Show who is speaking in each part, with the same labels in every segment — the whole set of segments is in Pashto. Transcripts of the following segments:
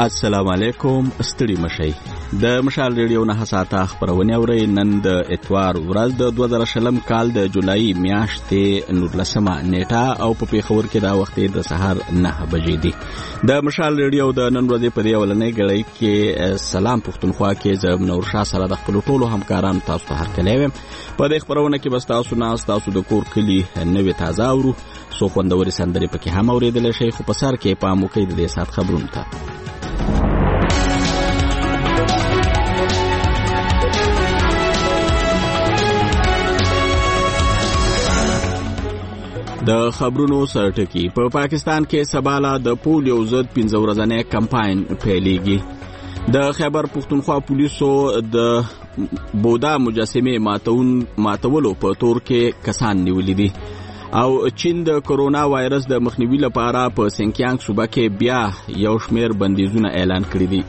Speaker 1: السلام علیکم. ستړي مشئ. د مشال ریډیو نه ساعته خبرونه اورئ. نن د اتوار ورځ د 2020 کال د جولای میاشتې 19 نیټه او په پیښور کې دا وخت د سحر 9 بجې دي. د مشال ریډیو د نن ورځې په اولنۍ غړي کې سلام پښتونخوا کې زم نور شاه سره د خپل ټولو همکارانو تاسو ته هرکلی ویم. په دې خبرونه کې بس تاسو د کور کلی نوې تازه اورو، سو خوندوري سندري پکې هم اوریدل شي، خو په سر کې پام وکړئ د دې سات خبرونه ته. د خبرونو سرټکی. په پاکستان کې سباله د پولیو ضد 15 ورځنی کمپاین پیلېږي. د خیبر پښتونخوا پولیسو د بودا مجسمې ماتولو په تور کې کسان نیولې دي او چین د کرونا وایرس د مخنیوي لپاره په سینکیانګ صوبه کې بیا یو شمیر بندیزونه اعلان کړي دي.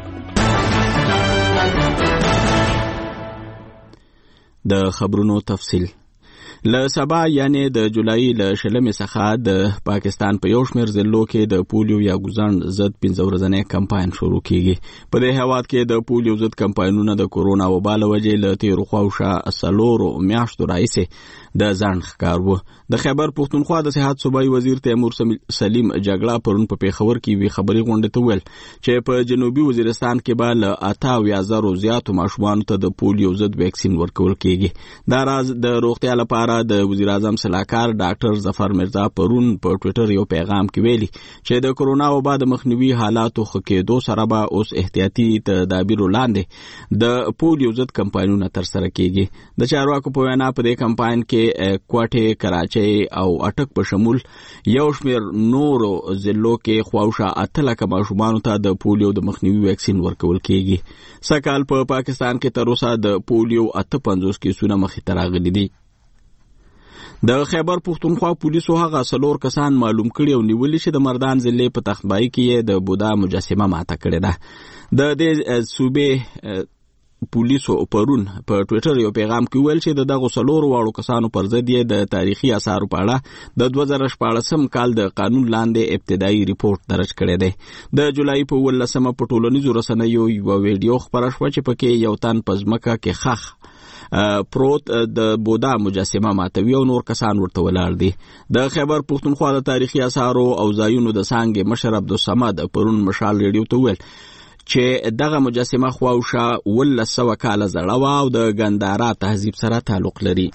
Speaker 1: د خبرونو تفصیل. له سبا یعنی د جولای له شلمې څخه د پاکستان په یو شمیر ضلعو کې د پولیو یا ګوزڼ ضد 15 ورځنی کمپاین شروع کیږي. په دې هیواد کې د پولیو ضد کمپاینونه د کرونا وبا له وجې له تیرو خواوشا سلورو میاشتو راهیسې د ځان ښکار وو. د خیبر پښتونخوا د صحت صوبایي وزیر تیمور سلیم جګړه پرون په پیښور کې وی خبري غونډه ته ویل چې په جنوبي وزیرستان کې به له 88,000 زیاتو ماشومانو ته د پولیو ضد ویکسین ورکول کیږي. دا راز د روغتیا لپاره د وزیر اعظم سلاکار ډاکټر ظفر مرزا پرون په ټوئیټر یو پیغام کې ویلي چې د کرونا وبا د مخنیوي حالاتو ښه کېدو سره به اوس احتیاطي تدابیر لاندې د پولیو ضد کمپاینونه ترسره کیږي. د چارواکو په وینا په دې کمپاین کې کوټه، کراچۍ او اټک په شمول یو شمیر نورو ضلعو کې خواوشا 8 لک ماشومانو ته د پولیو د مخنیوي ویکسین ورکول کیږي. سکهال په پاکستان کې تر اوسه د پولیو 58 کیسونه مخې ته راغلي دي. د خیبر پښتونخوا پولیسو هغه 4 کسان معلوم کړي او نیولي چې د مردان ضلع په تخبای کې د بودا مجسمه ماته کړې ده. د دې صوبې پولیسو پرون په ټوئیټر یو پیغام کې ویل چې دغه 4 واړو کسانو پر ضد یې د تاریخي آثارو په اړه د 2014 کال د قانون لاندې ابتدایي ریپورت درج کړی دی. د جولای په 18 په ټولنیزو رسنیو یو ویډیو خبره شوه چې پکې یو تن په ځمکه کې خخ پروت د بودا مجسمه ماتوي او نور کسان ورته ولاړ دي. د خیبر پښتونخوا د تاریخي آثارو او ځایونو د څانګې مشر عبدالصمد پرون مشال ریډیو ته ویل چې دغه مجسمه خواوشا 1900 کاله زړه او د ګندارا تهذیب سره تعلق لري.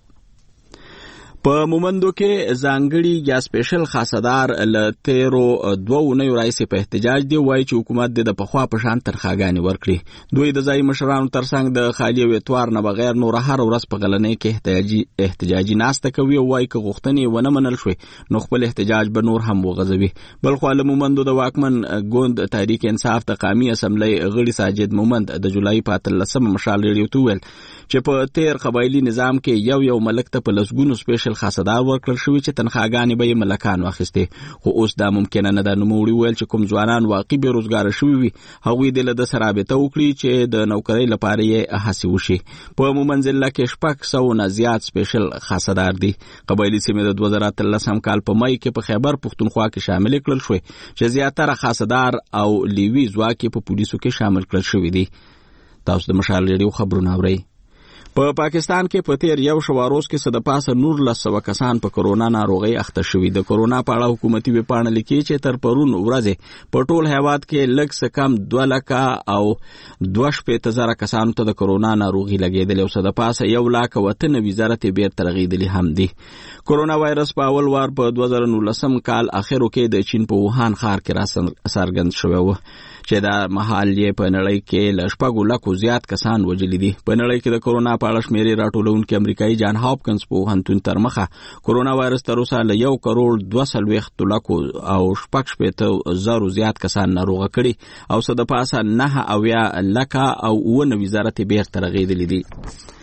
Speaker 1: په مومندو کې ځانګړي یا سپیشل خاصدار له تیرو 2 اونیو راځي په احتجاج دی، وایي چې حکومت د پخوا په شان ترخاګانې ورکړي. دوی د ځای مشرانو ترڅنګ د خالی او اتوار نه بغیر نور هر ورځ په غلنۍ کې احتجاجي ناسته کوي او وایي که غوښتنې ونه منل شوي نو خپل احتجاج به نور هم وغځوي. بل خو له مومندو د واکمن ګوند تحریک انصاف د قومي اسمبلی غړي ساجد مومند د جولای په 13 مشال ریډیو ته ویل چې په تیر قبایلی نظام کې یو ملک ته په لسګونو سپیشل خاصدار ورکړل شوی چې تنخواګانې به یې ملکان واخیستې، خو اوس دا ممکنه نه ده. نوموړي ویل چې کوم ځوانان واقعي بېروزګاره شوي وي هغوی د له سره رابطه وکړي چې د نوکرۍ لپاره یې هڅې وشي. په مومند ضلع کې 600 نه زیات سپیشل خاصدار دي. قبایلي سیمې د 2013 کال په مای کې په خیبر پښتونخوا کې شامل کړل شوې چې زیاتره خاصدار او لیوي ځواک په پولیسو کې شامل کړل شوي دي. تاسو د مشال ریډیو خبرونه اورئ. په پاکستان کې په تیر یو شواروز کې صد پاسه 1900 کسان په کرونا ناروغي اخته شوي. د کرونا په اړه حکومتي ویبپاڼه لیکي چې تر پرون ورځې په ټول هیواد کې لږ څه کم 2 لک او 2.5 کسانو ته د کرونا ناروغي لګېدلې او صد پاسه 1,98,000 ته بیرته رغېدلي هم دي. کرونا وایرس په اول وار په 2019 کال اخرو کې د چین په ووهان ښار کې راڅرګند شوی و چې دا مهال یې په نړۍ کې له 4 لکو زیات کسان وژلي دي. په نړۍ کې د کرونا په اړه شمیرې راټولونکي امریکایي جان هاپکنز پوهنتون تر مخه کرونا وایرس تر اوسه له 1,240,00,000 او 6,000 زیات کسان ناروغه کړي او صد پاسه 9,000,000 او 19,000 ته بیرته رغېدلي دي.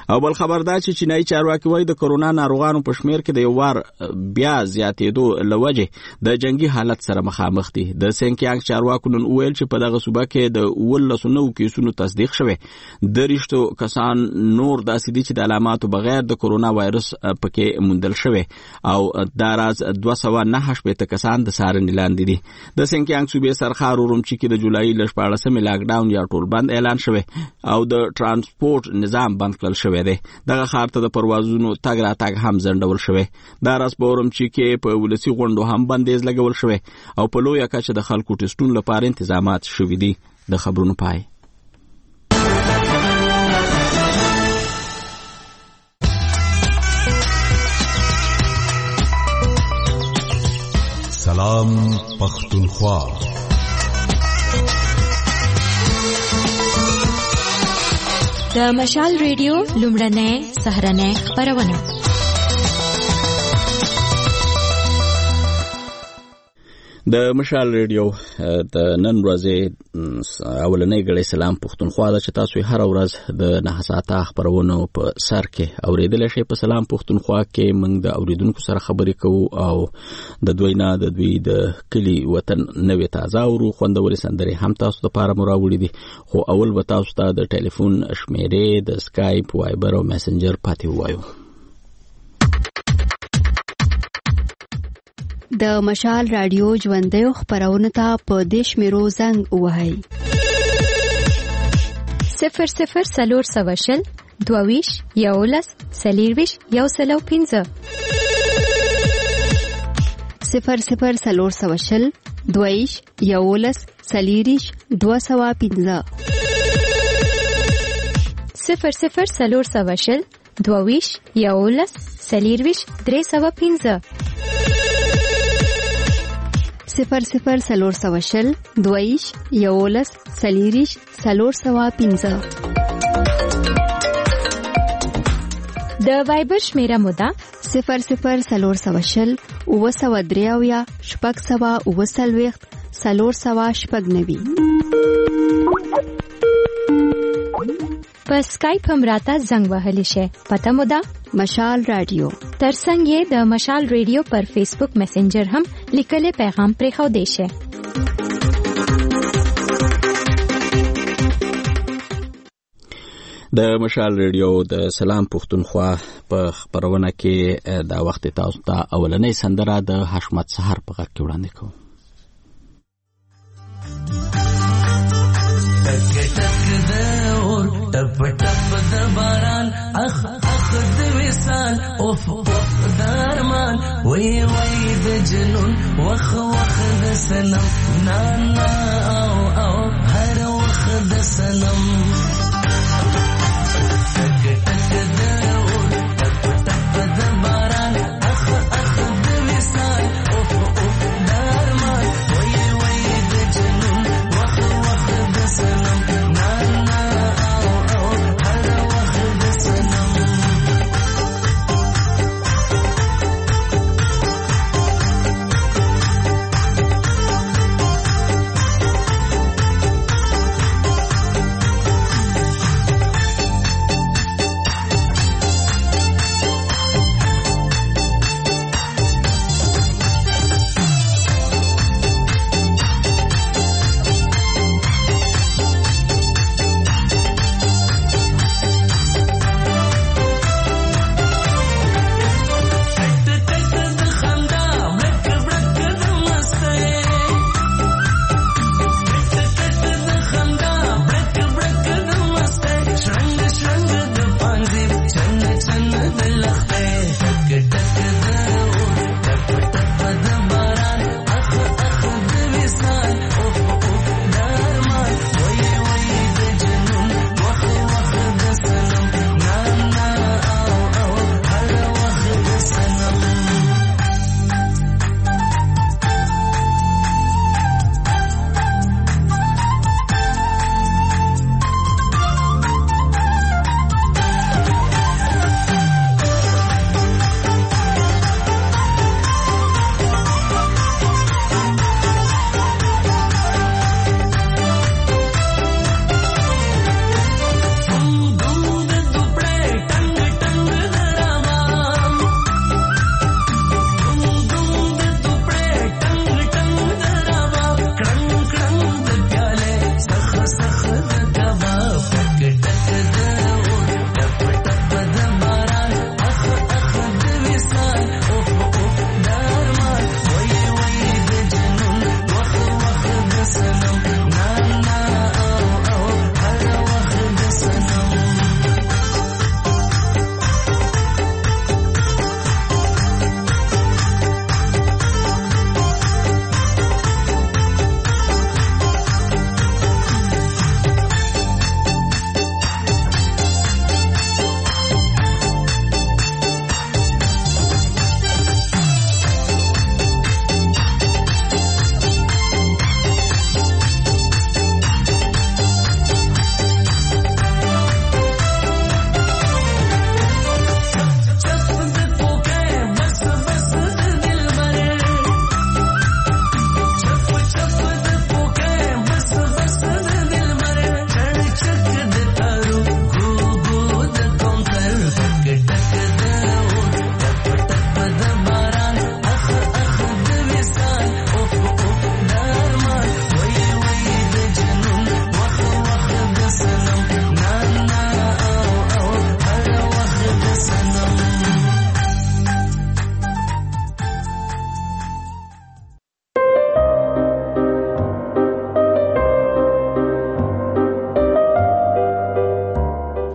Speaker 1: او بل خبر دا چې چینایي چارواکي وایي د کرونا ناروغانو په شمیر کې د یو وار بیا زیاتېدو لوجه د جنگي حالت سره مخامخ دي. د سینکیانګ چارواکو نن ویل چې په دغه صوبه کې د 19 کیسونو تصدیق شوه. د رښتو کسان نور داسې دي چې د علاماتو بغیر د کرونا وایرس پکې موندل شوه او دا راز 209 کسان د سارنې لاندې دي. د سینکیانګ صوبې سرخار اورمچي کې د جولای ل 14 لاک ډاون یا ټول بند اعلان شوه او د ترانسپورت نظام بند کړل شوی دی. دغه ښار ته د پروازونو تګ راتګ هم ځنډول شوی. دا راز په اورمچي کې په ولسی غونډو هم بندیز لګول شوی او په لویه کچه د خلکو ټیسټونو لپاره انتظامات شوي دي. د خبرونو پای.
Speaker 2: سلام پختونخوا.
Speaker 3: د مشال ریډیو لومړنۍ سهارنۍ خبرونه.
Speaker 1: د مشال ریډیو د نن ورځې اولنۍ غړي سلام پختونخوا د چې تاسو هر ورځ د 9 ساعته خبرونه په سر کې اوریدل شي. په سلام پختونخوا کې موږ د اوریدونکو سره خبرې کوو او د دوی نه د دوی د کلی وطن نوې تازه او خوندوري سندري هم تاسو لپاره مراوړي دي. خو اول به تاسو ته د ټلیفون شمیرې د اسکایپ، وایبر او میسنجر پاتې وایو.
Speaker 4: د مشال رادیو ژوندۍ خبرونه ته په دیش میرو زنګ وهاي
Speaker 3: 00 سلور سواشل دوویش یولس سلیرویش یوسلو 15
Speaker 4: 00 سلور سواشل دوویش یولس سلیریش 215
Speaker 3: 00 سلور سواشل دوویش یولس سلیرویش 315
Speaker 4: 00 سلور سواشل دویش یولس سلیریش 315
Speaker 3: د وایبر شمیره مودا
Speaker 4: 00 سلور سواشل او سوا دریاویا شپږ سوا او سلويخت سلور سوا شپږ نوي. په
Speaker 3: اسکایپ هم راته زنګ وهلی شي. پته مودا
Speaker 4: مشال رادیو.
Speaker 3: ترڅنګ یې د مشال ریډیو پر فیسبوک میسنجر هم لیکلي پیغام پرې خو دی شي.
Speaker 1: د مشال ریډیو د سلام پختونخوا په خبرونه کې دا وخت تاسو ته اولنۍ سندره د حشمت سحر په غږ کې وړاندې کوم.
Speaker 5: ټپ ټپ د باران اخ اخ د وصال اوف اوف د ارمان وی وی د جنون وخ وخ د سنم نا نا او او هر وخ د سنم ټک ټک د ټپ ټپ د باران اخ اخ د وصال اوف اوف د ارمان وی وی د جنون وخ وخ د سنم نا نا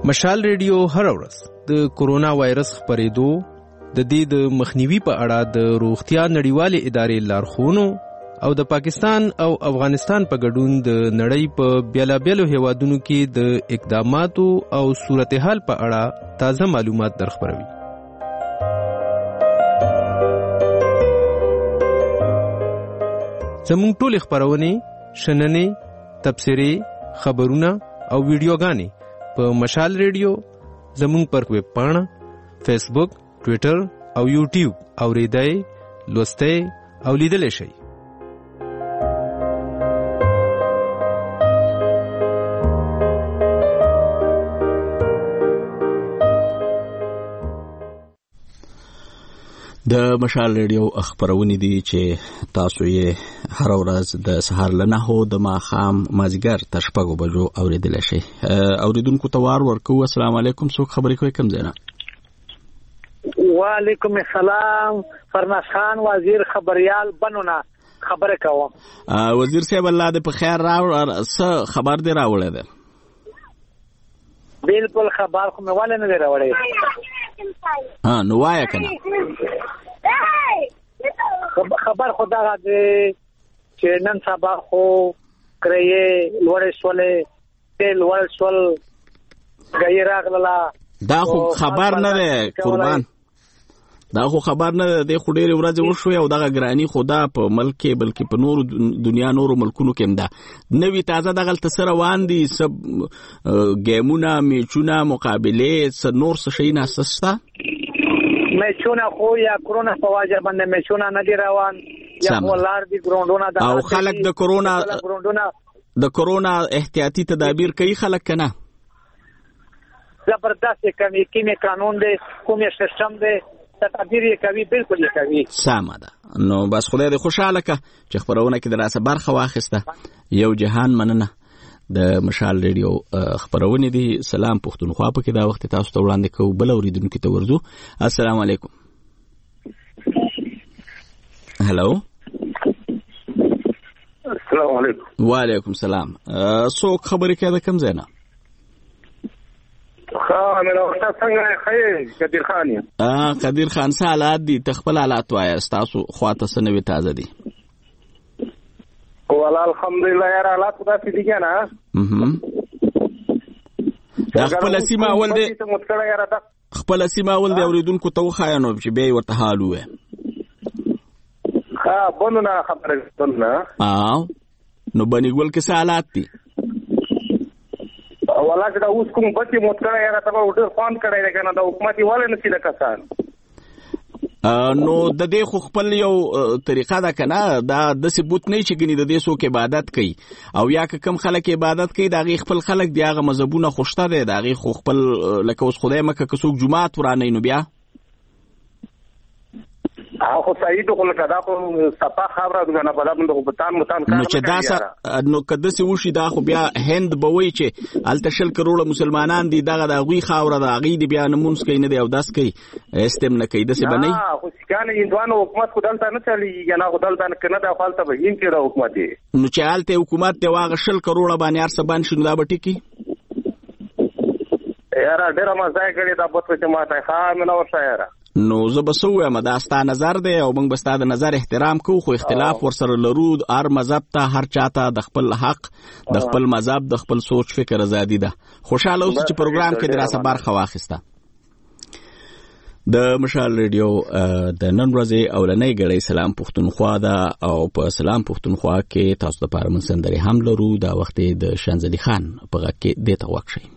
Speaker 6: مشال ریډیو هر ورځ د کورونا وایرس خپرېدو د دې د مخنیوي په اړه د روغتیا نړیوالې ادارې لارښوونو او د پاکستان او افغانستان په ګډون د نړۍ په بیلابیلو هیوادونو کې د اقداماتو او صورتحال په اړه تازه معلومات درخبروي. زموږ ټولې خپرونې، شننې، تبصرې، خبرونه او ویډیوګانې په مشال ریډیو، زموږ پر ویب پاڼه، فیسبوک، ټویټر او یوټیوب اوریدای، لوستای او لیدلی شئ.
Speaker 1: د مشال ریډیو خبرونه دي چې تاسو یې هر ورځ د سهار له 9 د ماښام مازیګر تر 6 بجو اوریدلی شئ. اوریدونکو ته وار ورکو. السلام علیکم. څوک خبرې کوي؟ کوم ځای نه؟
Speaker 7: وعلیکم السلام. فرناس خان وزیر خبریال بنونه خبره کوم.
Speaker 1: وزیر صاحب الله دې په خیر څه خبر دې راوړی دی؟
Speaker 7: بالکل خبر خو مې ولې نه دی راوړی.
Speaker 1: نو وایه کنه.
Speaker 7: خبر خدا دې چې نن سبا خو کرایې لوړې شولې، تیل لوړ شول، غیر راغله.
Speaker 1: دا خو خبر نه دی قربان، دا خو خبر نه دی. د خو ډېرې ورځې وشوې او دغه ګراني خو دا په ملک کې بلکې په نورو دنیا نورو ملکونو کې هم ده. نوي تازه دغلته څه روان دي؟ څه ګیمونه، میچونه، مقابلې، څه نور څه شی نه شته؟
Speaker 7: میچونه خو یا کرونا په وجه باندې میچونه نه دي روان، یا ولار دي ګراوندونه د
Speaker 1: او خلک د کرونا احتیاطي تدابیر کوي خلک کنه.
Speaker 7: زبردست کومې قانون دی، کومې سیستم دی، تدابیر یې کوي، بالکل یې کوي.
Speaker 1: سمه ده. نو بس خدای دې خوشاله که چې خبرونه کې دراسه برخه واخیسته. یو جهان مننه. د مشال ریډیو خبرونه دي. سلام پښتونخوا په کې دا وخت تاسو ته وړاندې کوو. بل اوریدونکو ته ورځو. السلام علیکم. هلو.
Speaker 8: السلام علیکم.
Speaker 1: وعلیکم السلام. څوک خبرې کوي؟ کوم ځای نه؟
Speaker 8: قدیر خان یم.
Speaker 1: قدیر خان، څه حالات دي؟ تخپل حالات وایه. ستاسو خواته څه نوي تازه دي؟
Speaker 8: والله الحمدلله یاره حالات خو داسې دي که نه.
Speaker 1: دا خپله سیمه اول دی، خپله سیمه اول دی اورېدونکو ته وښایه نو چې بیا یې ورته حال ووایه.
Speaker 8: بنونه خبره بنونه.
Speaker 1: نو بنیګل کې څه حالات دي؟
Speaker 8: والله چې دا اوس کوم بچې موت کړی یاره ته به ډېر خوند کړی دی که نه. دا حکومت یې ولې نه شي د کسان.
Speaker 1: نو د دې خو خپل یو طریقه ده که نه. دا داسې بوت نه چې ګنې د دې څوک عبادت کوي او یا که کم خلک عبادت کوي د هغې خپل خلک دی، هغه مذهبونه خو شته دی، د هغې خو خپل لکه اوس خدای مکه که څوک جومات ورانوي نو بیا
Speaker 8: خو صحیح ده، خو لکه دا خو صفا خبره ده نه، په دا باندې خو بتان متان کار
Speaker 1: نو چې دا نو که داسې وشي دا خو بیا هند به وایي چې هلته 20 کروړه مسلمانان دي، دغه د هغوی خاوره ده، هغوی دي بیا لمونځ کوي نه دی اودس کوي، استم نه کوي. داسې به نه وي.
Speaker 8: خو سیکانې هندوانو حکومت خو دلته نه چلېږي که نه، خو دلته که نه ده خو هلته به هند کې ده حکومت یې.
Speaker 1: نو چې هلته حکومت دی هغه 20 کروړه باندې هر څه بند شي نو دا به ټیکي؟
Speaker 8: یاره ډېره مزه یې کړې دا بوت چې ما ته مې نه ورشه یاره.
Speaker 1: نو زه به څه ووایم؟ دا ستا نظر دی او موږ به ستا د نظر احترام کوو، خو اختلاف ورسره لرو. هر مذهب ته، هر چاته د خپل حق، د خپل مذهب، د خپل سوچ فکر ازادي ده. خوشحاله اوسه چې پروګرام کې د راسه برخه واخیسته. د مشال ریډیو د نن ورځې اولنۍ ګړۍ سلام پښتونخوا ده او په سلام پښتونخوا کې تاسو لپاره موږ سندرې هم لرو. دا وخت د شانزلي خان په غږ کې دې ته غوږ شئ.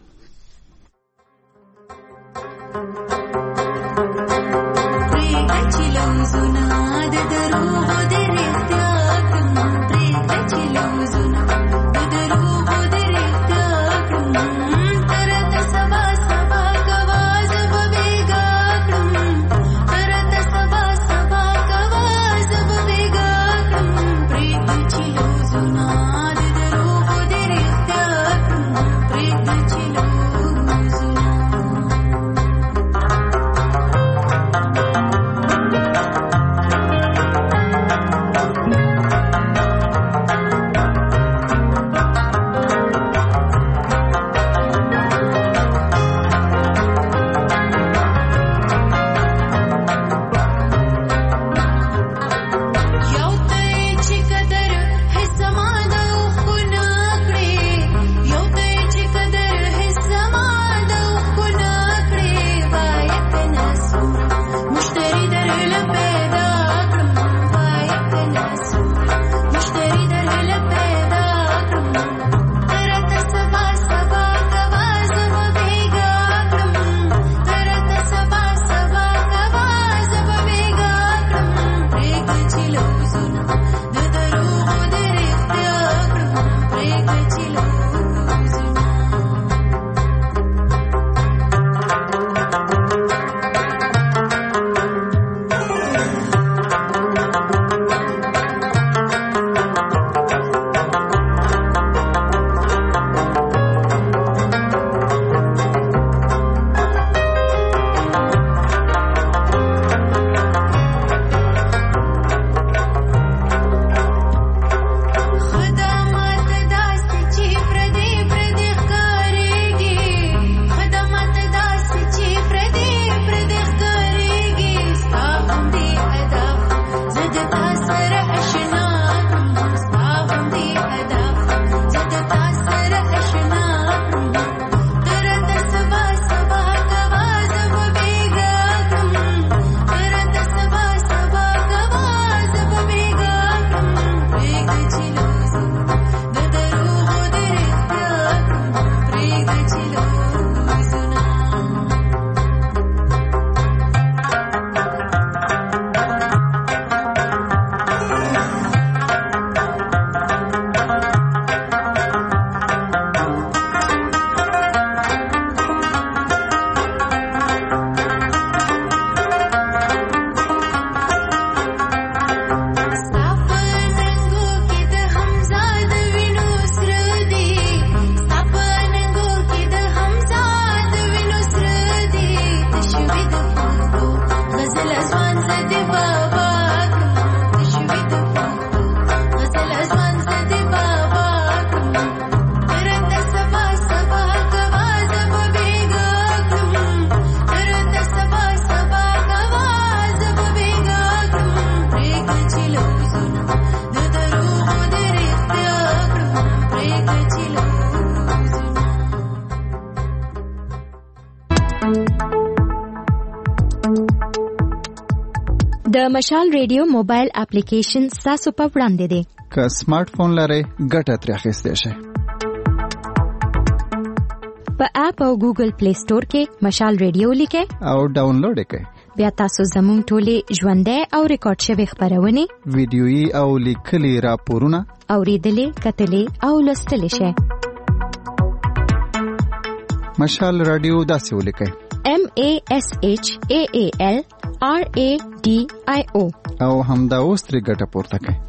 Speaker 3: د مشال ریډیو موبایل اپلیکیشن تاسو په وړاندې دی.
Speaker 9: که سمارټ فون لرئ ګټه ترې اخیستی شئ.
Speaker 3: په اپ او ګوګل پلی سٹور کې مشال ریډیو لیکئ
Speaker 9: او ډاونلوډ یې کړئ.
Speaker 3: بیا تاسو زموږ ټولې ژوندۍ او ریکارډ شوې خبرونه،
Speaker 9: ویډیويي او لیکلي راپورونه
Speaker 3: اوریدلې، کتلې او لوستلې شئ.
Speaker 9: مشال رادیو داسې ولیکئ: MASHAALRADIO او همدا اوس ترې ګټه پورته کړئ.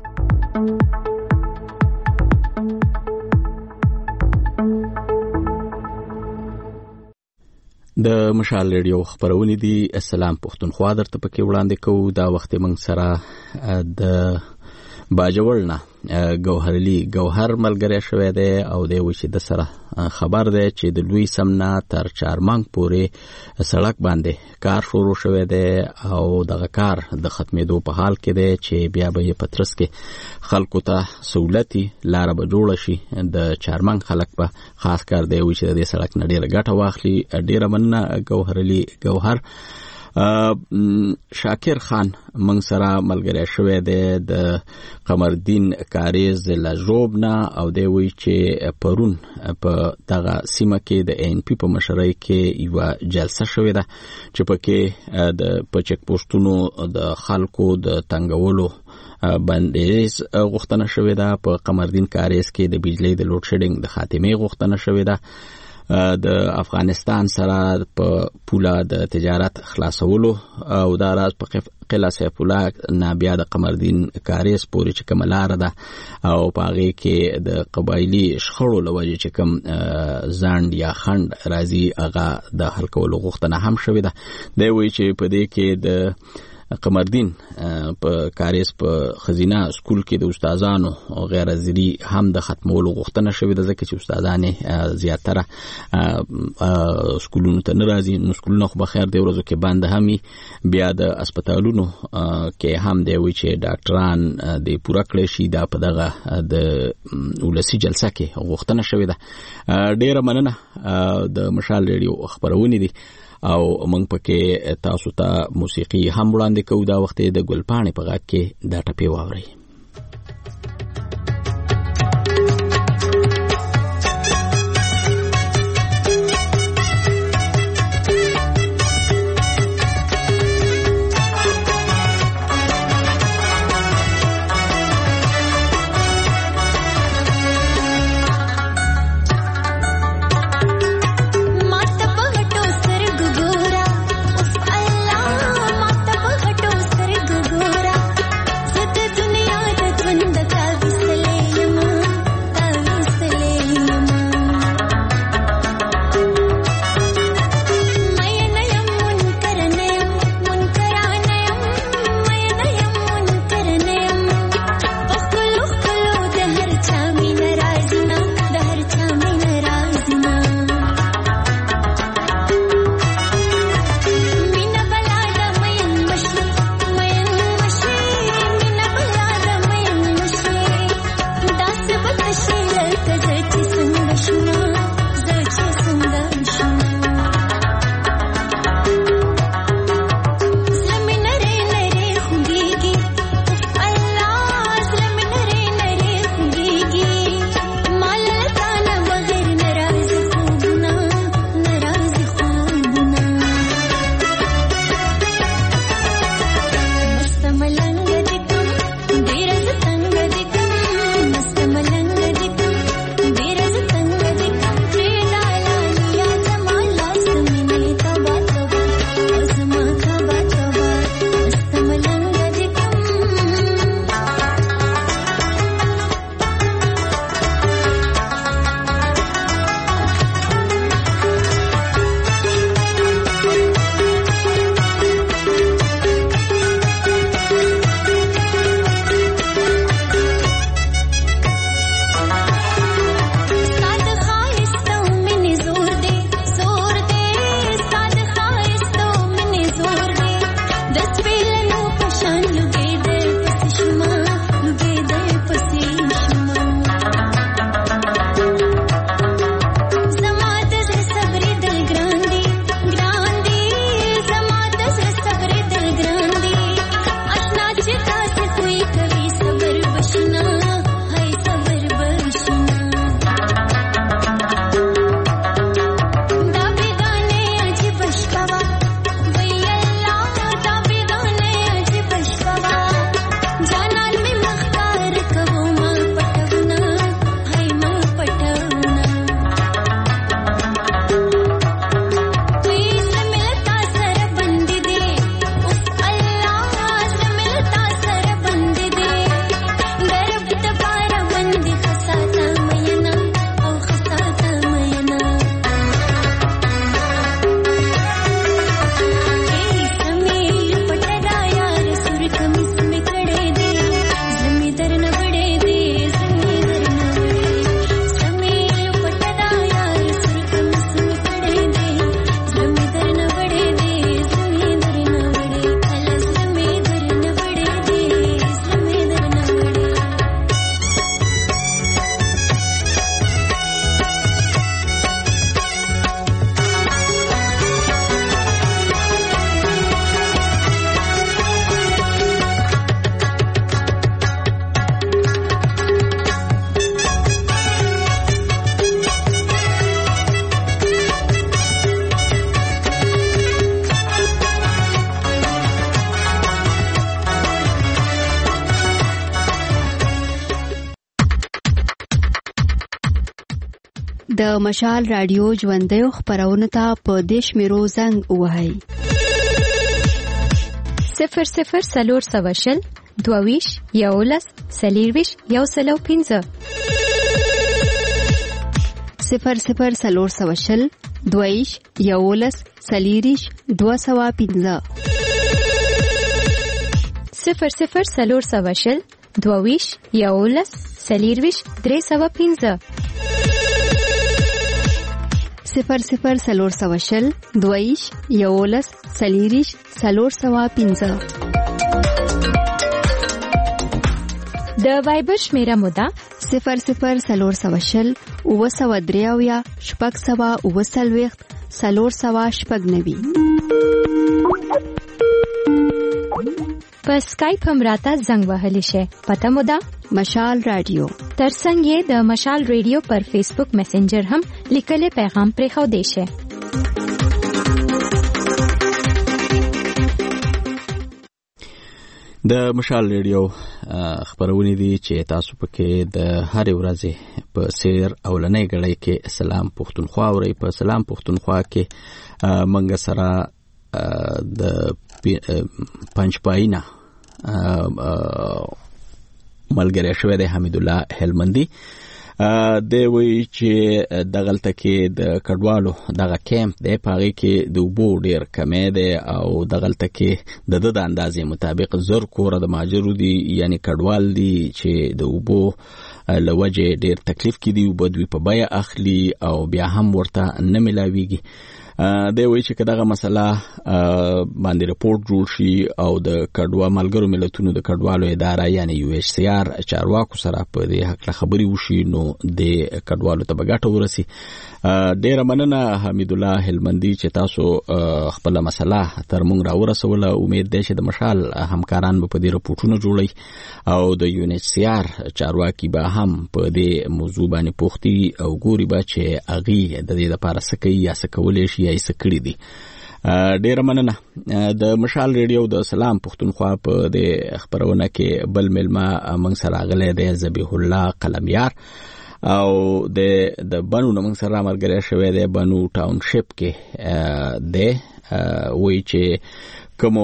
Speaker 1: د مشال ریډیو خبرونه دي. السلام پښتونخوا درته پکې وړاندې کوو. دا وخت موږ سره د باجوړ نه ګوهرلی ګوهر ملګری شوی دی او دی و چې د سره خبر دی چې د لوی سمنا تر چارمنګ پورې سړک باندې کار شروع شوی دی او دغه کار د ختمېدو په حال کې دی چې بیا به یې پترس کې خلکو ته سہولتي لار به جوړ شي. د چارمنګ خلک به خاص کار دی و چې د سړک نه ډیره ګټه واخلي. ډیره مننه ګوهرلی ګوهر. شاکر خان منګ سره ملګری شوی دی د قمردین کاریز لژوبنا او دی وی چې پرون په دغه سیمه کې د ان پی په مشرۍ کې یو جلسه شوې ده چې پکې د پچک پوسټونو د خلکو د تنګولو بندیز غوښتنه شوې ده. په قمردین کاریز کې د بجلی د لوډ شیډینګ د خاتمه غوښتنه شوې ده. د افغانستان سره په پوله د تجارت خلاصولو او دا راز په قلعه سیف الله نه بیا د قمردین کاریز پورې چې کوم لار ده او پاغه کې د قبایلی شخړو لوجه چې کوم ځاند یا خند راځي هغه د حل کولو غوښتنه هم شوې ده. دی وایي چې په دې کې د قمردین په کاریز په خزینه سکول کې د استادانو او غیر حاضری هم د ختمولو غوښتنه شوې ده ځکه چې استادانې زیاتره سکولونو ته ناراضي. نو سکولونه خو بخیر دی ورځو کې بند همي. بیا د هسپتالونو کې هم دی وی چې ډاکټران د پوره کړی شي دا په دغه د ولسی جلسه کې غوښتنه شوې ده. ډیره مننه. د مشال ریډیو خبرونه دي او موږ پکې تاسو ته موسیقي هم وړاندې کوو. دا وخت د ګلپاڼې په غږ کې دا ټپې واورئ.
Speaker 10: दुनिया
Speaker 4: د مشال رادیو ژوندۍ خبرونه ته په دیش میرو زنګ وهاي
Speaker 3: 00 22 یولس سلیرویش یو سلو 15
Speaker 4: 00 22 یولس سلیریش 215
Speaker 3: 00 22 یولس سلیرویش 315
Speaker 4: 00 22 یولس سلیریش 415
Speaker 3: د وایبر شمیره مودا
Speaker 4: 00 اوسودریاویا شپږ سوا اوسلويخت سلور سوا شپږ نوي
Speaker 3: په اسکایپ هم راته زنګ وهلی شي پته مودا
Speaker 4: مشال رادیو
Speaker 3: ترڅنګ یې د مشال رادیو پر فیسبوک میسنجر هم لیکلي پیغام پرې خو دی شي
Speaker 1: د مشال ریډیو خبرونه دي چې تاسو پکې د هر ورځې په سیر اولنۍ غړې کې سلام پښتونخوا اوري په سلام پښتونخوا کې منګ سره د پنځپاینا ملګری شوی دی حمید الله هلمندي د وی چې دغلته کې د کډوالو دغه کیمپ د پاره کې د وبو ډیر کمې ده او دغلته کې د اندازې مطابق زر کور د ماجرو دي یعنی کډوال دي چې د وبو لوجه ډیر تکلیف کې دي وبدوی په بیا اخلي او بیا هم ورته نه ملاويږي د وی چې دغه مسله باندې رپورت جوړ شي او د کډوا ملګرو ملتونو د کډوالو اداره یعنی UNHCR چارواکو سره په دې حق خبري وشي نو د کډوالو ته بغاټه ورسي ډیر مننه حمید الله هلمندي چې تاسو خپل مسله تر مونږ را ورسوله امید ده چې د مشال همکاران په دې رپورټونه جوړي او د UNHCR چارواکي به هم په دې موضوع باندې پوښتي او ګوري به چې اغي د دې لپاره سکی یا سکولې شي یا سکړي دي ډیر مننه د مشال ریډیو د سلام پښتونخوا په د خبرونه کې بل ملما موږ سره غلې د ذبیح الله قلمیار او د بنو نوم سره مرګره شوی دی بنو ټاونشپ کې د وی چې کوم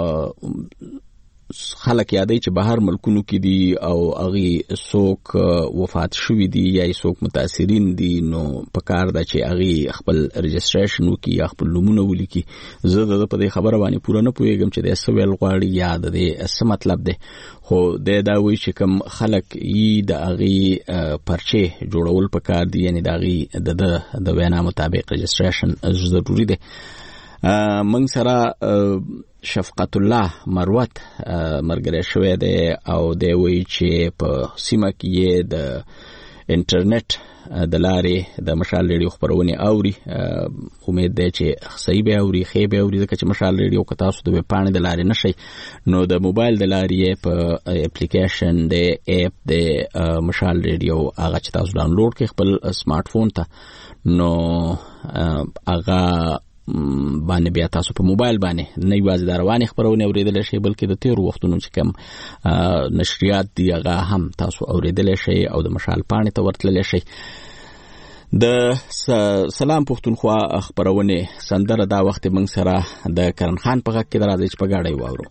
Speaker 1: خلک یادای چې بهر ملکونو کې دي او اغي څوک وفات شوی دي یا څوک متاثرین دي نو په کار د چې اغي خپل ريجستریشن وکي یا خپل نمونه ولیکي زه د په دې خبره باندې پوره نه پوهیږم چې د سویل غواړي یا د څه مطلب دی خو د دا وی چې کوم خلک یې د اغي پرچه جوړول په کار دي یعنی د اغي د وینا مطابق ريجستریشن ضروری دی منګ سره شفقت الله مروت مرګره شوی دی او دی وی چې په سیمه کې د انټرنیټ د لارې د مشال ریډیو خبرونه اوري امید ده چې صحیح به اوري خې به اوري ځکه چې مشال ریډیو که تاسو د ویب پاڼې د لارې نشي نو د موبایل د لارې په اپلیکیشن د اپ د مشال ریډیو هغه چې تاسو ډاونلوډ کړئ خپل سمارټ فون ته نو هغه باندې بیا تاسو په موبایل باندې نه یوازې د رواني خبرونه اوریدل شي بلکې د تیر وختونو چې کوم نشریات دی هغه هم تاسو اوریدل شي او د مشال پاڼې ته ورتلل شي د سلام پښتونخوا خبرونه سندره دا وخت موږ سره د کرن خان په غږ کې درازي چې په گاډي واورو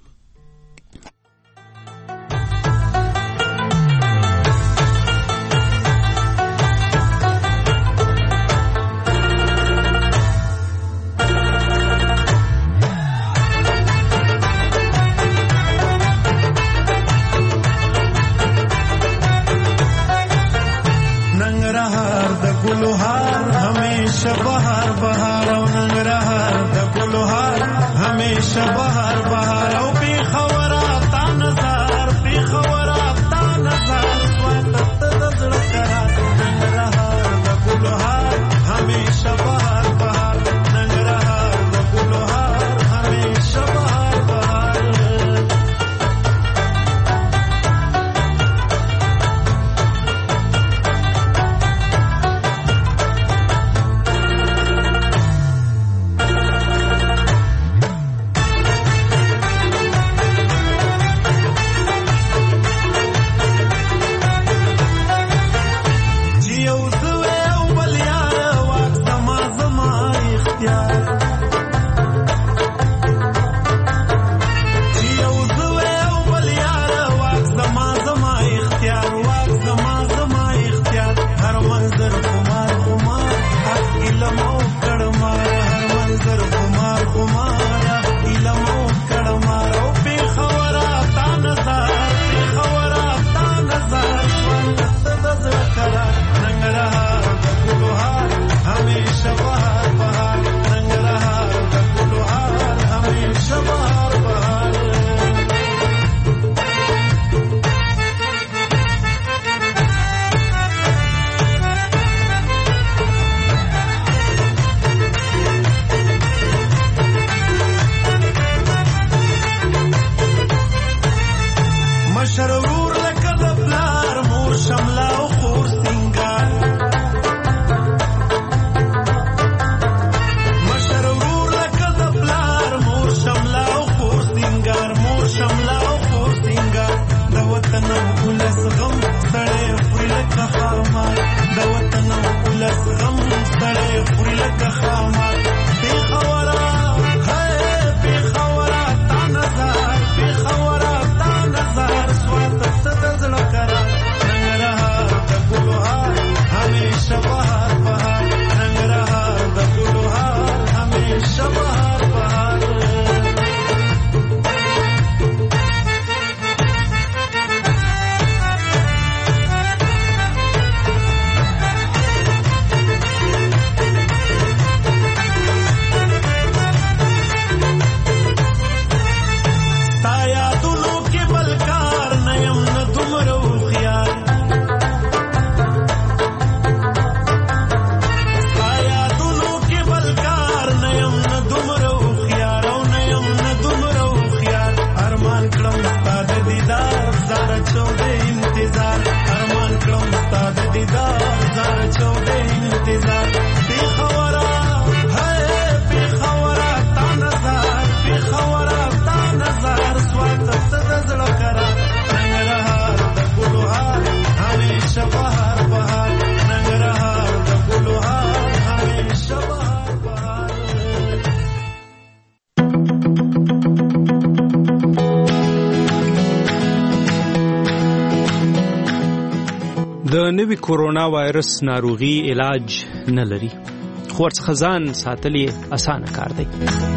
Speaker 10: د نوي کورونا وایرس ناروغي علاج نه لري، خو ورڅخه ځان ساتل یې اسانه کار دی.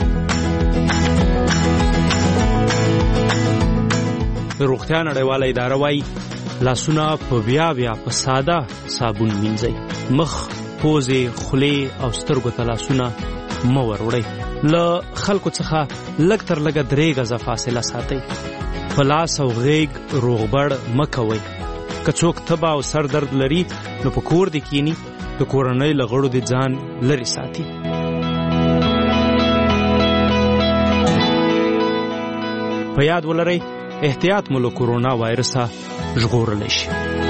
Speaker 10: د روغتیا نړیواله اداره وایي لاسونه په بیا په ساده صابون مینځئ. مخ، پوزې، خولې او سترګو ته لاسونه مه وروړئ. له خلکو څخه لږ تر لږه 3 غزه فاصله ساتئ. په لاس او غیږ روغبړ مه کوئ. که څوک تبه او سر درد لري نو په کور دې کینی، د کورنۍ له غړو دې ځان لرې ساتي. په یاد ولرئ احتیاط مو له کورونا وایرسه ژغورلی شي.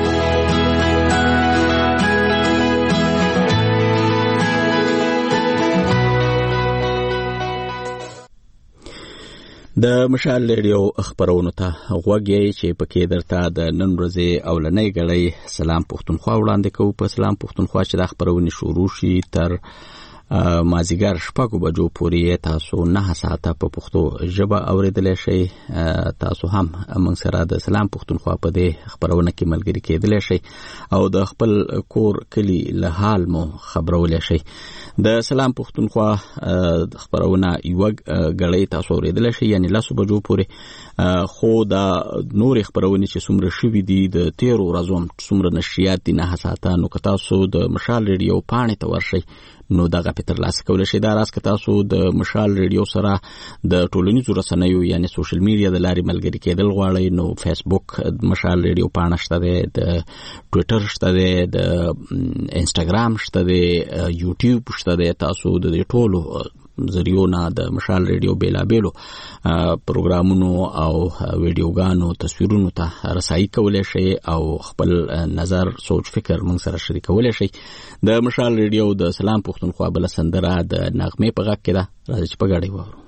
Speaker 1: د مشال ریډیو خبرونو ته غوږ یې چې پکې درته د نن ورځې اولنۍ ګړۍ سلام پښتونخوا وړاندې کوو. په سلام پښتونخوا چې د خبرونې شروع شي تر مازیګر 6 بجو پورې تاسو 9 ساعته په پښتو ژبه اوریدلی شئ. تاسو هم موږ سره د سلام پښتونخوا په دې خبرونه کې ملګري کېدلی شئ او د خپل کور کلی له حال مو خبرولی شئ. د سلام پښتونخوا خبرونه یو غړی تاسو اوریدلی شئ یعنی 10 بجو پورې، خو دا نور خبرونه چې څومره شوي دي د 13 ورځو څومره نشریات دي 9 ساعته، نو که تاسو د مشال ریډیو پاڼې ته ورشئ نو دغه په ترلاسه کولای شئ. دا راز که تاسو د مشال ریډیو سره د ټولنیزو رسنیو یعنی سوشل میډیا د لارې ملګري کېدل غواړئ نو فیسبوک مشال ریډیو پاڼه شته ده، د ټویټر شته ده، د انسټاګرام شته ده، یوټیوب شته ده. تاسو د دې ټولو ذریعو نه د مشال ریډیو بیلابیلو پروګرامونو او ویډیوګانو تصویرونو ته رسایي کولای شئ او خپل نظر سوچ فکر موږ سره شریکولی شئ. د مشال ریډیو د سلام پښتونخوا بله سندره د نغمې په غږ کې ده، راځئ چې په ګډه یې واورو.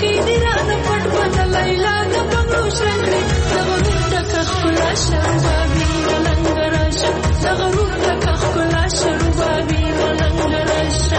Speaker 11: کې دی را نه پټ بدل لیلا د بنگلو شرنګړي دغرور د کخلا شربابي ملنګ راشه دغرور د کخلا شربابي ملنګ راشه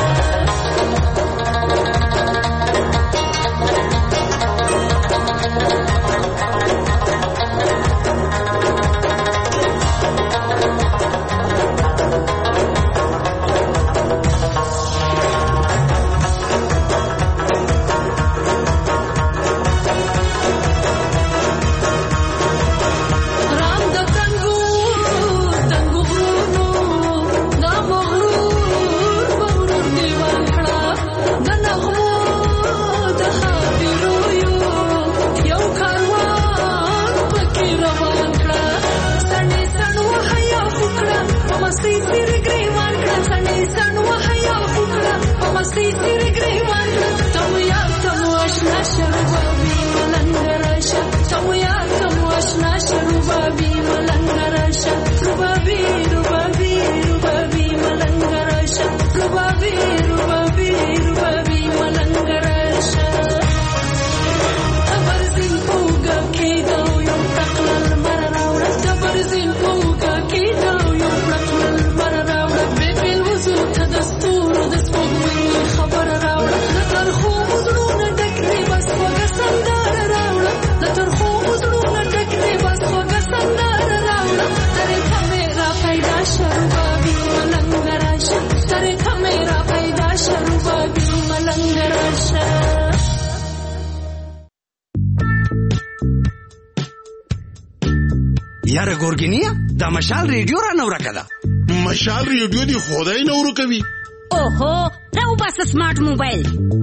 Speaker 12: یاره ګورګینیا دا مشال ریډیو را نو راکړه
Speaker 13: مشال ریډیو دی خدای نو کوي
Speaker 14: اوهو راو بس سمارټ موبایل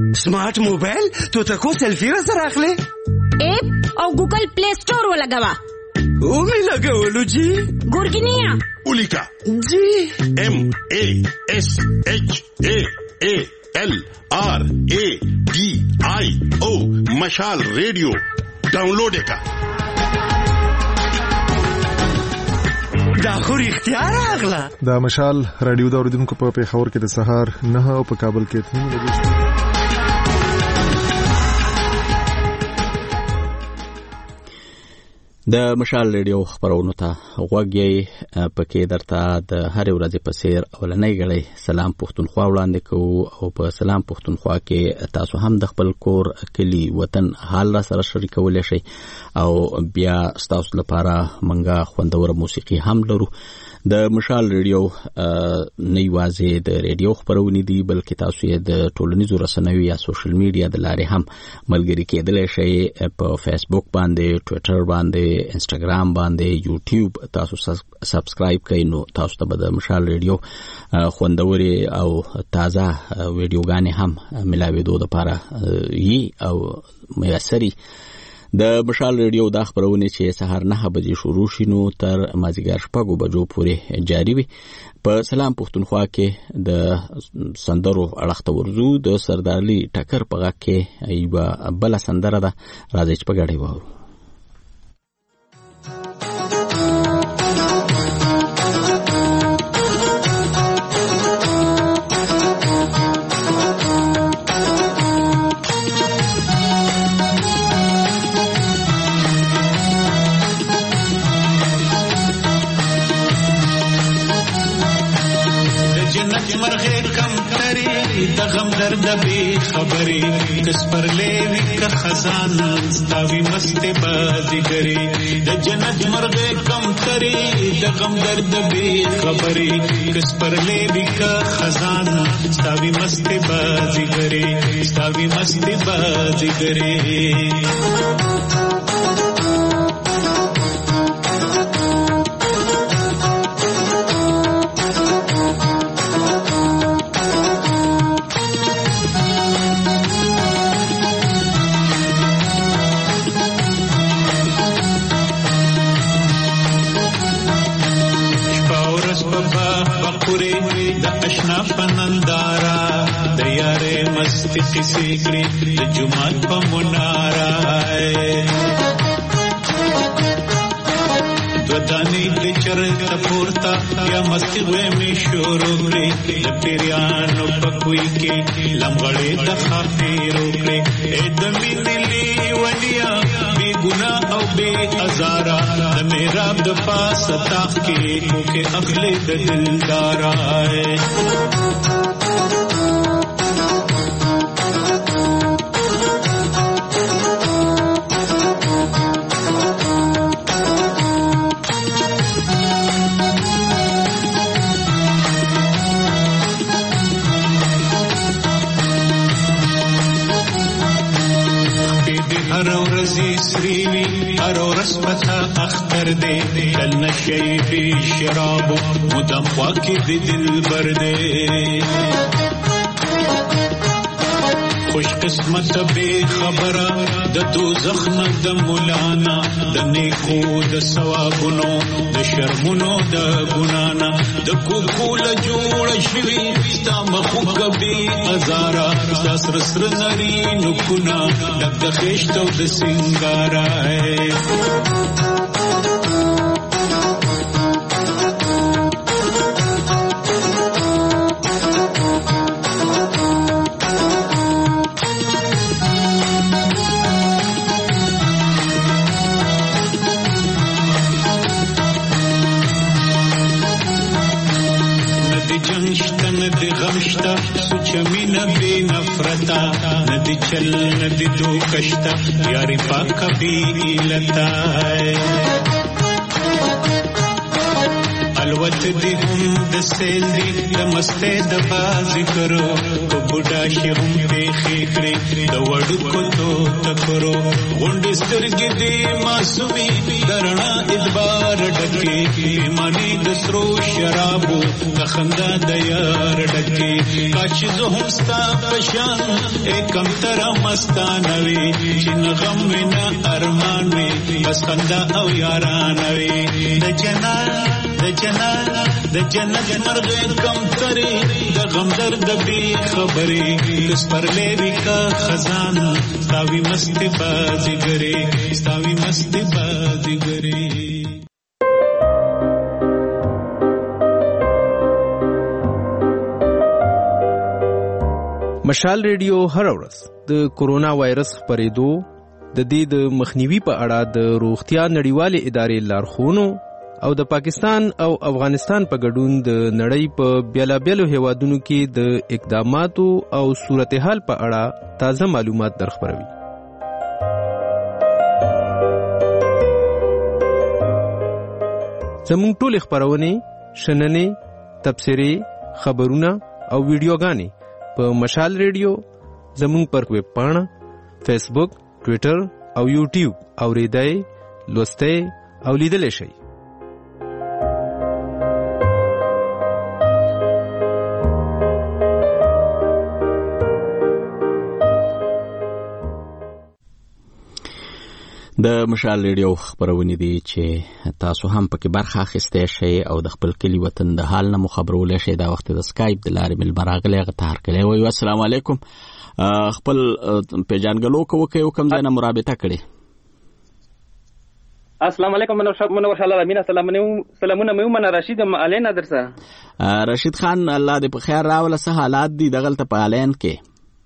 Speaker 12: تو ته کو سیلفی را سره اخلي
Speaker 14: اپ او ګوګل پلی سٹور ولګوا
Speaker 12: او می لګولو جی
Speaker 14: ګورګینیا
Speaker 13: ولیکا
Speaker 12: جی
Speaker 13: M A S H A A L R A D I O مشال ریډیو ډاونلوډ کا
Speaker 12: دا خو اختیار اغلا
Speaker 15: دا مشال رادیو دا اوریدونکو په پیښور کې د سهار 9 او په کابل کې 3 بجې
Speaker 1: د مشال ریډیو خبرونو ته غوږی پکې درته د هر ورځې په سیر اولنۍ غړي سلام پښتونخوا وړاندې کوو او په سلام پښتونخوا کې تاسو هم د خپل کور کلی وطن حال را سره شریکولای شئ او بیا تاسو لپاره منګه خوندور موسیقي هم لرو د مشال ریډیو نه یوازې د ریډیو خبرونه دي بلکې تاسو یې د ټولنیزو رسنیو یا سوشل میډیا د لارې هم ملګری کېدلی شئ په فیسبوک باندې ټویټر باندې انسټاګرام باندې یوټیوب تاسو سبسکرایب کړئ نو تاسو ته د مشال ریډیو خوندوري او تازه ویډیوګانې هم ملاويدو لپاره یي او میسري د مشال ریډیو د خبرونه چې سهار 9 بجې شروع شینو تر مازیګر 6 بجو پورې جاری وي په سلام پښتونخوا کې د سندرو اړخته ورزو د سردارلی ټکر په غږ کې ایوه بل سندره ده راځي چې په غړې وورو
Speaker 16: غم درد بی خبری کس پر لیوی کا خزان ستاوی مست بازیگری د جنت مرغ کم تری د غم درد بی خبری کس پر لیوی کا خزان ستاوی مست بازیگری پنندارا د یارې مستی کیسې کړې د جمعات په منارا دودانې د چرته پورته یا مستی وې می شروع کړې د پیرانو په کوی کې لمغړې د خاطر وکړې اې د مینې ولیا بی ګناه او بی ازارا د میراب د پاس تاخ کې کوکه اخلي د دلدارا هر ورځ پتا اختر دې دل نشي په شراب مدام واکې د دلبر دې خوش قسمت به خبره د دوزخ نه د مولانا د نیکو د ثوابونو د شرمونو د ګنانا د کوکول جوړ شوی ستا مخو کبي ازارا ساسر سر نری نکنا د خېشتو د سنگارا چمینا بے نفرتا ندی چل ندی دو کشتا یاری پاک بھی لتا الوت دی هم د سیل دی د مسته د بازی کرو کو بوډا شي هم به خېکړي د وړو کو تو تکرو غونډ سترګې دی معصومي درنا ادبار ډکه ایمانی د سرو شرابو د خندا د یار ډکه کاش زه هم ستا پشان ایکم تر مستانوي چې غم نه ارمان وي بس خندا او یاران وي د جنت مرغ کم تری د غم درد بی خبری کس پر لیوی کا خزان ستاوی مستی بازی گری ستاوی مستی بازی گری
Speaker 6: مشال ریډیو هر ورځ د کورونا وایرس خپرېدو د دې د مخنیوي په اړه د روغتیا نړیوالې ادارې لارښوونو او د پاکستان او افغانستان په ګډون د نړۍ په بیلابیلو هیوادونو کې د اقداماتو او صورتحال په اړه تازه معلومات درخبروي. زموږ ټول خبرونه شننې تبصرې خبرونه او ویډیوګانې په مشال ریډیو زموږ پر ویب پاڼه فیسبوک ټوئیټر او یوټیوب اوریدای لوستئ او لیدل شئ.
Speaker 1: د مشال ریډیو خبرونه دي چې تاسو هم پکې برخه اخیستئ شئ او د خپل کلی وطن د حال نه خبرولای شئ. دا وخت د اسکایپ د لارې مل براغله غته هرکلی وي. السلام علیکم. خپل پیجانګلو کوي کوم ځای نه مرابطه کړي.
Speaker 17: السلام علیکم منور شاه امین. سلامونه مې من رشید علین درسه.
Speaker 1: رشید خان الله دې په خیر راوله. څه حالات دي دغلته په علین کې؟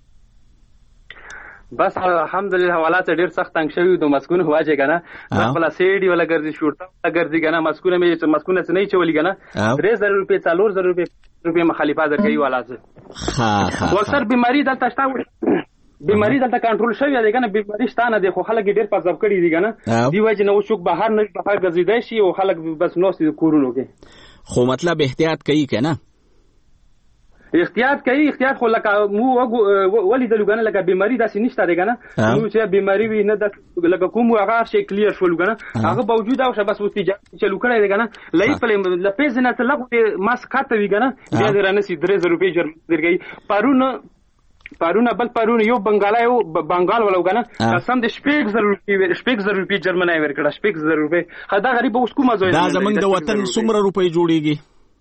Speaker 17: بس الحمدلله حالات ډیر سخت تنگ شوی د مسکون هواجه کنه خپل سیډي ولا ګرځي شورته ګرځي کنه مسکونه نه چولې کنه 3000 روپے 4000 روپے مخالفه درکې والا څه او اکثر بیماری دلته شته بیماری دلته کنټرول شوی دی کنه بیماری شته نه دی خو خلک ډیر پرځب کړی دي کنه دی وجه نو شوک بهر نه بهر ګرځیدای شي او خلک بس نوستي کورونو کې
Speaker 1: خو مطلب احتیاط کوي کنه
Speaker 17: احتیاط خو لکه مو ولیدلو کنه لکه بیماری داسې نشته دی کنه نو چې بیماری وي نه د لکه کوم هغه شي کلیر شول کنه هغه باوجود او بس وستیجه چلو کړی دی کنه لای په لپیز نه تلغه ماسک کاته وی کنه بیا درنه سي 3000 روپے جرم درګي پارونه یو بنگال ولو کنه قسم د 6000 روپے جرمنه ورکړه 6000 روپے خدا غریب اوس کومه زوی
Speaker 1: دا زمنګ د وطن څومره روپے جوړیږي؟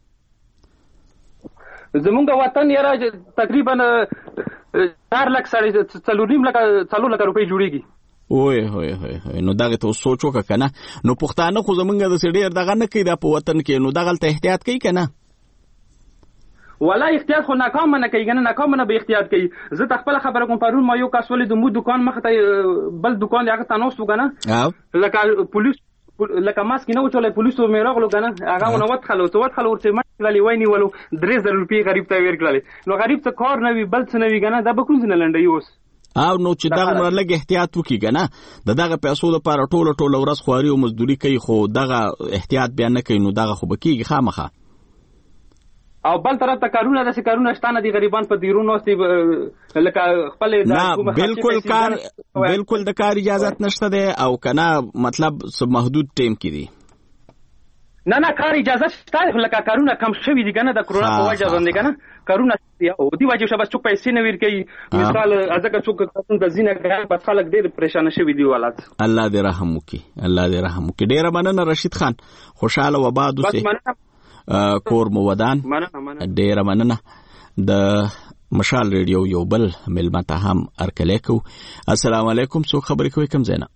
Speaker 17: زمونږ وطن یاره تقریبا 4 لک 4 لک روپے جوړیږي.
Speaker 1: وای نو دغه ته سوچ وکړه کنه. نو پښتانه خو زمونږ د سړي دغه نه کوي دا په وطن کې، نو دغه ته احتیاط کوي کنه.
Speaker 17: ولا احتیاط خو ناکام نه کوي کنه، ناکام نه به احتیاط کوي. زه تخپل خبره کوم، پرون ما یو کس ولې د مو دکان مخ ته بل دکان هغه تنوس وکنه لکه پولیس لکه ماسک نه وچولای پولیسو مې راغلو کنه، هغه نو وټ خلو ورته مټلې وای نیولو 3000 روپۍ غریب ته ورکړل. نو غریب ته کار نه وی بل څه نه وی کنه، دا به کوم څه نه لنډي اوس.
Speaker 1: او نو چې دغه مر لګ احتیاط وکي کنه، دغه پیسو لپاره ټوله ورځ خواري او مزدوري کوي، خو دغه احتیاط بیا نه کوي، نو دغه خو بکیږي خامخه.
Speaker 17: او بل طرف ته کارونه د کارونه شتانه دي غریبان په دیرونو واستي لکه خپل د حکومت بالکل د کار اجازه نشته ده او کنه، مطلب محدود ټیم کې دي. نه کار اجازه شته، لکه کارونه کم شوی دي کنه د کرونا په وجه باندې کنه، کارونه او دی وجه شبس چوک پیسې نه ور کوي. مثال ازګه چوک کارونه د زینه غیر په خلک ډیر پریشان شوی دی ولات. الله
Speaker 1: دې رحم وکي. ډیر مننه رشید خان، خوشاله و باد اوسه کور مو ودان. ډیره مننه. د مشال ریډیو یو بل ملما ته هم ارکلې کو. السلام علیکم، څوک خبرې کوي کوم زینا؟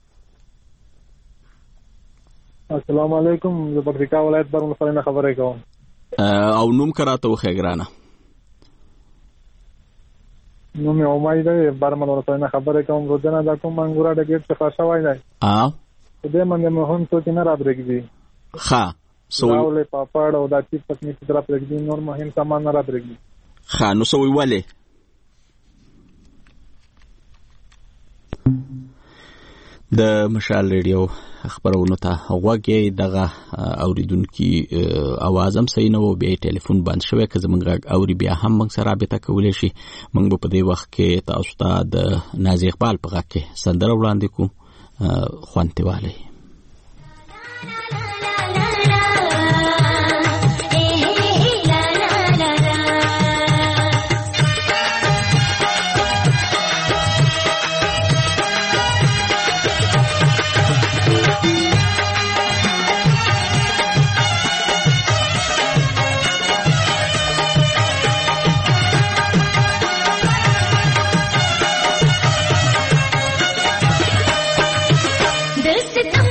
Speaker 18: السلام علیکم، زه پکتیکا ولایت برمل سره خبرې کوم.
Speaker 1: او نوم کراته وخه ګرانه؟
Speaker 18: نوم یې امید دی، برمل سره خبرې کوم. روزانه دا کوم انګورا د ګیټ څخه شوای دی. دې باندې مې هم څه نه را برګي. ها سوله پاپړ او د چیپ پسنی په طرف راګي، نور مهم سامان نه را برګي.
Speaker 1: ها نو سوې والے د مشال ریډیو خبرونه ته غوږی دغه اوریدونکو اواز هم صحیح نه و، بیا ټلیفون بند شوی. که زمونږ غږ اوري بیا هم موږ سره رابطه کولی شي. موږ په دې وخت کې تاسو ته د نازي اقبال په غږ کې سندره وړاندې کوو، خوانته والی.
Speaker 11: दिल से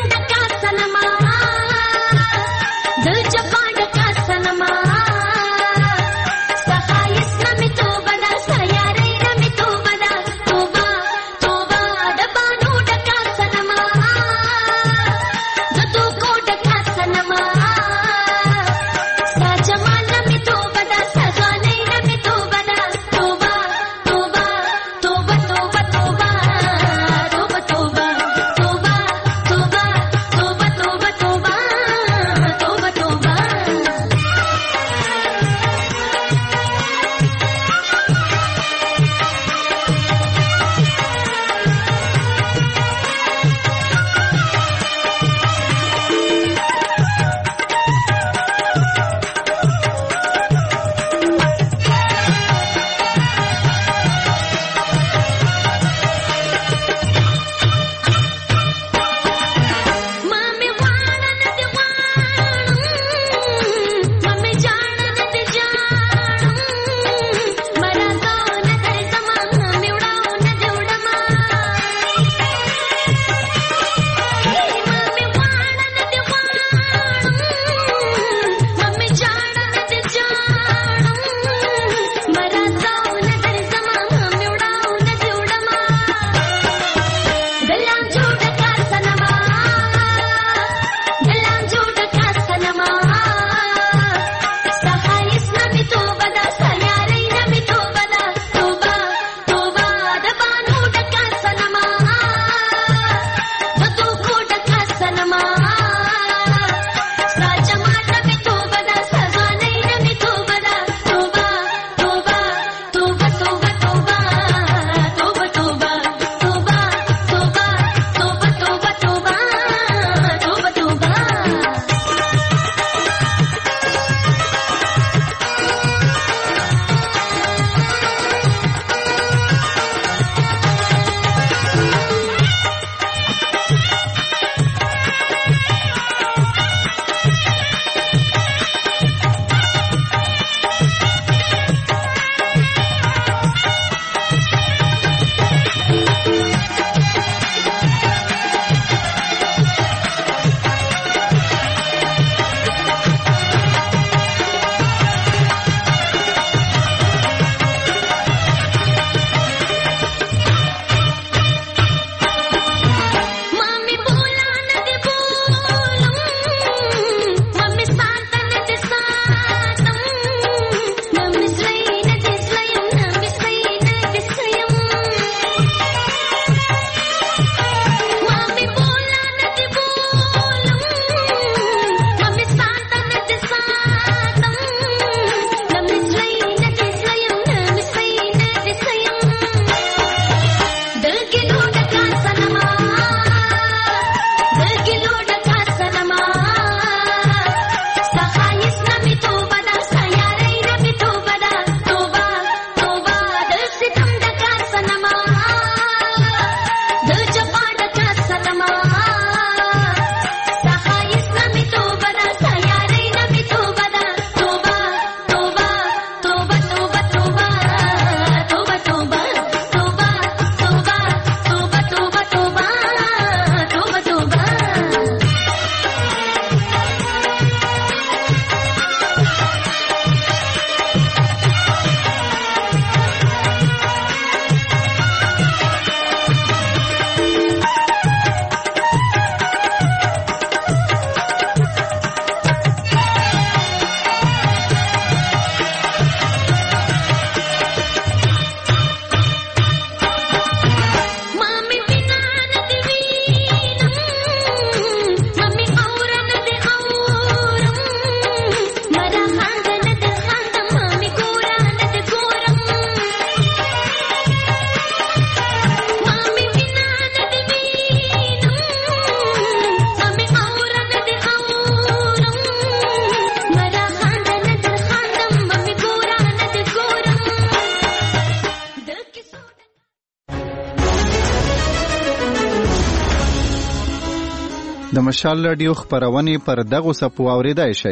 Speaker 9: د مشال رادیو خبرونه پر دغه سپو اوریدای شي.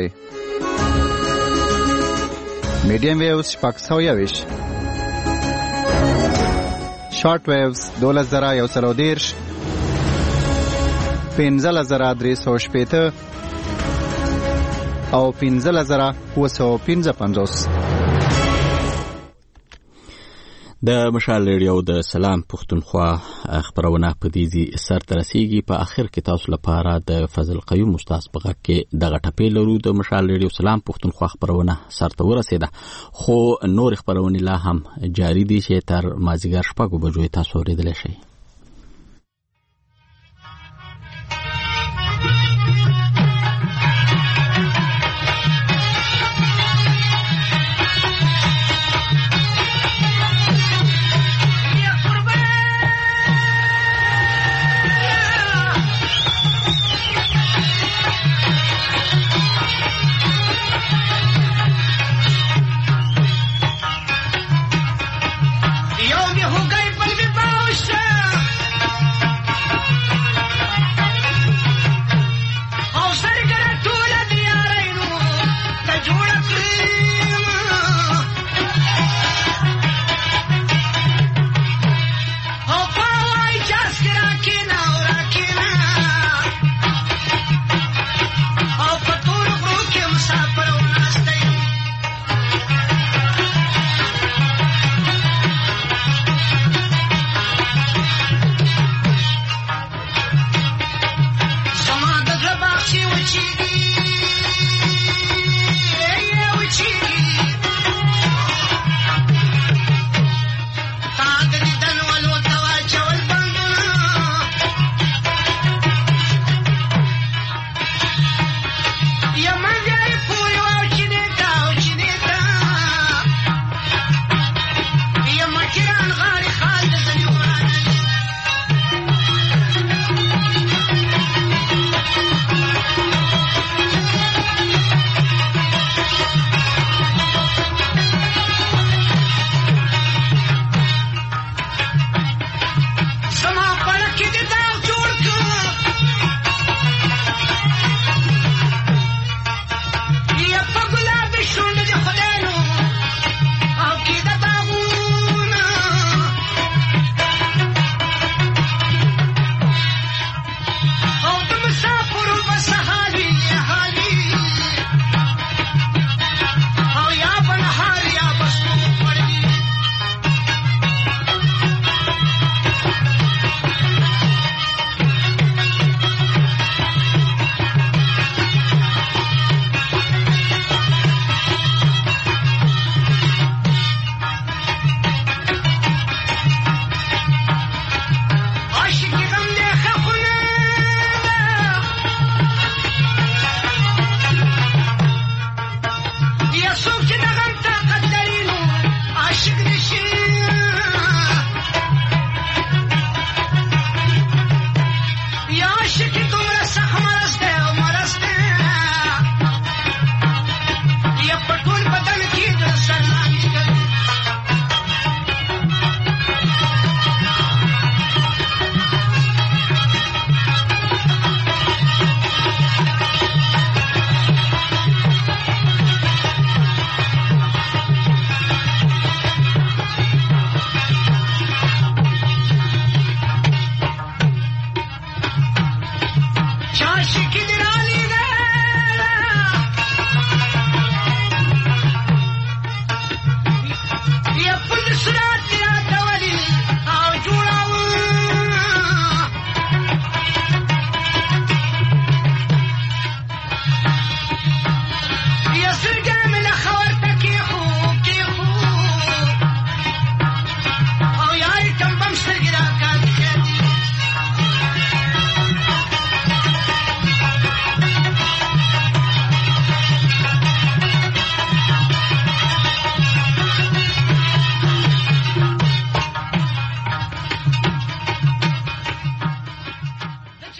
Speaker 9: میډیم ویوز 620 شارټ ویوز 2130 15350 او 15955.
Speaker 1: د مشال ریډیو د سلام پښتونخوا خبرونه په دې سر ترسيږي. په اخر کې تاسو لپاره د فضل قیوم استاد په غږ کې دغه ټپې لرو. د مشال ریډیو سلام پښتونخوا خبرونه سر ته ورسېده، خو نور خبرونه لا هم جاری دي چې تر مازیګر 6 بجو تاسو اوریدلی شئ.
Speaker 19: She